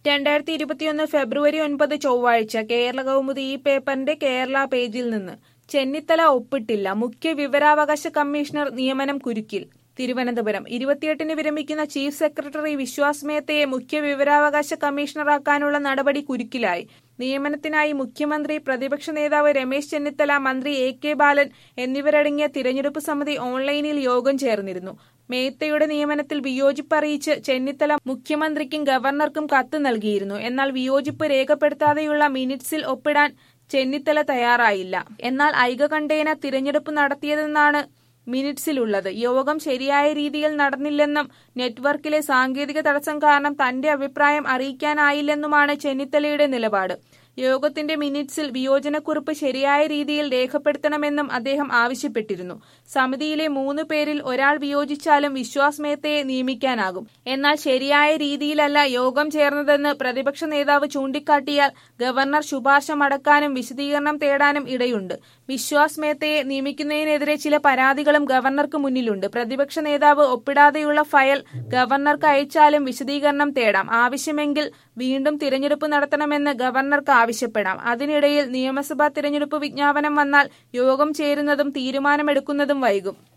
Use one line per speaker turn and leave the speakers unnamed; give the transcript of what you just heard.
2021 ഫെബ്രുവരി 9 ചൊവ്വാഴ്ച കേരള കൗമുദി ഈ പേപ്പറിന്റെ കേരള പേജിൽ നിന്ന് ചെന്നിത്തല ഒപ്പിട്ടില്ല. മുഖ്യ വിവരാവകാശ കമ്മീഷണർ നിയമനം കുരുക്കിൽ. തിരുവനന്തപുരം 28-ന് വിരമിക്കുന്ന ചീഫ് സെക്രട്ടറി വിശ്വാസ് മേത്തയെ മുഖ്യ വിവരാവകാശ കമ്മീഷണറാക്കാനുള്ള നടപടി കുരുക്കിലായി. നിയമനത്തിനായി മുഖ്യമന്ത്രി, പ്രതിപക്ഷ നേതാവ് രമേശ് ചെന്നിത്തല, മന്ത്രി AK ബാലൻ എന്നിവരടങ്ങിയ തിരഞ്ഞെടുപ്പ് സമിതി ഓൺലൈനിൽ യോഗം ചേർന്നിരുന്നു. മേത്തയുടെ നിയമനത്തിൽ വിയോജിപ്പ് അറിയിച്ച് ചെന്നിത്തല മുഖ്യമന്ത്രിക്കും ഗവർണർക്കും കത്ത് നൽകിയിരുന്നു. എന്നാൽ വിയോജിപ്പ് രേഖപ്പെടുത്താതെയുള്ള മിനിറ്റ്സിൽ ഒപ്പിടാൻ ചെന്നിത്തല തയ്യാറായില്ല. എന്നാൽ ഐകകണ്ഠേന തിരഞ്ഞെടുപ്പ് നടത്തിയതെന്നാണ് മിനിറ്റ്സിലുള്ളത്. യോഗം ശരിയായ രീതിയിൽ നടന്നില്ലെന്നും നെറ്റ്വർക്കിലെ സാങ്കേതിക തടസ്സം കാരണം തന്റെ അഭിപ്രായം അറിയിക്കാനായില്ലെന്നുമാണ് ചെന്നിത്തലയുടെ നിലപാട്. യോഗത്തിന്റെ മിനിറ്റ്സിൽ വിയോജനക്കുറിപ്പ് ശരിയായ രീതിയിൽ രേഖപ്പെടുത്തണമെന്നും അദ്ദേഹം ആവശ്യപ്പെട്ടിരുന്നു. സമിതിയിലെ 3 പേരിൽ ഒരാൾ വിയോജിച്ചാലും വിശ്വാസ് മേത്തയെ നിയമിക്കാനാകും. എന്നാൽ ശരിയായ രീതിയിലല്ല യോഗം ചേർന്നതെന്ന് പ്രതിപക്ഷ നേതാവ് ചൂണ്ടിക്കാട്ടിയാൽ ഗവർണർ ശുപാർശ മടക്കാനും വിശദീകരണം തേടാനും ഇടയുണ്ട്. വിശ്വാസ് മേത്തയെ നിയമിക്കുന്നതിനെതിരെ ചില പരാതികളും ഗവർണർക്ക് മുന്നിലുണ്ട്. പ്രതിപക്ഷ നേതാവ് ഒപ്പിടാതെയുള്ള ഫയൽ ഗവർണർക്ക് അയച്ചാലും വിശദീകരണം തേടാം. ആവശ്യമെങ്കിൽ വീണ്ടും തിരഞ്ഞെടുപ്പ് നടത്തണമെന്ന് ഗവർണർക്ക് ആവശ്യപ്പെടാം. അതിനിടയിൽ നിയമസഭാ തിരഞ്ഞെടുപ്പ് വിജ്ഞാപനം വന്നാൽ യോഗം ചേരുന്നതും തീരുമാനമെടുക്കുന്നതും വൈകും.